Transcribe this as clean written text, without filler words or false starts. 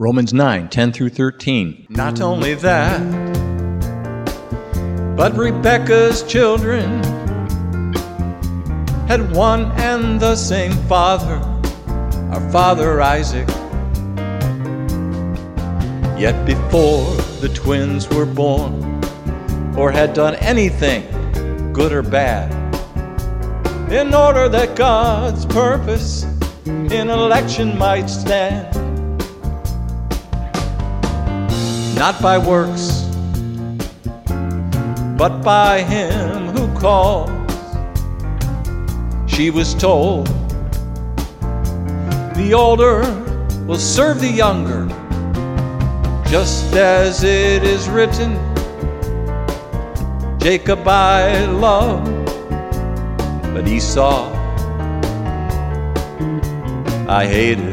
Romans 9:10 through 13. Not only that, but Rebekah's children had one and the same father, our father Isaac. Yet before the twins were born, or had done anything, good or bad, in order that God's purpose in election might stand, not by works, but by him who calls. She was told, the older will serve the younger, just as it is written, Jacob I love, but Esau I hated.